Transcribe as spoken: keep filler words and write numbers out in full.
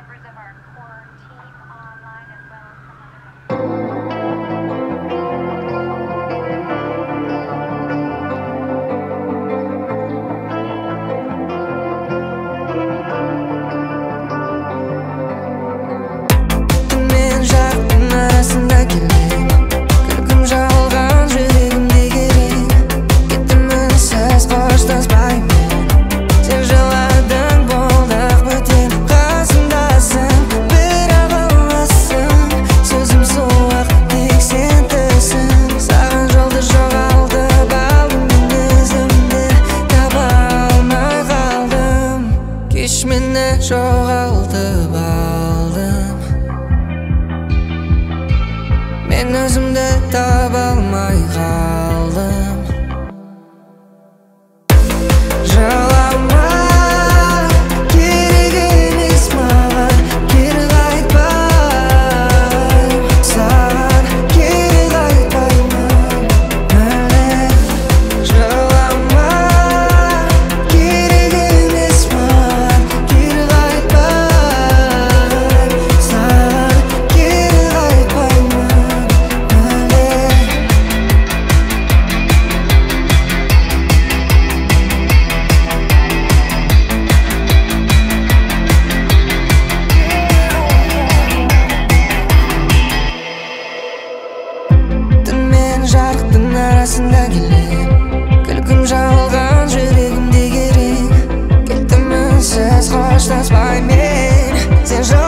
members of our core team online as well as some other. Men жарықтың арасында келем, күлкім жалған жүрегімде керең. Кеттім үнсіз қоштаспаймын, сен жыладың болдық бөтен. Қасымдасың, бірақ аласың, сөзім суық, тек сен түсің. Саған жолды жоғалтып алдым, мен өзімді таба алмай қалдым. Кеш мені жоғалтып алдым, мен өзімді таба алмай қалдым. Жылама, керек емес маған, кері қайтпаймын. Саған кері қайтпаймын мүлде. Жылама, керек емес маған, кері қайтпаймын. Саған кері қайтпаймын мүлде. Түнмен жарықтың арасында келем, күлкім жалған жүрегімде керең. Кеттім үнсіз қоштаспаймын, сен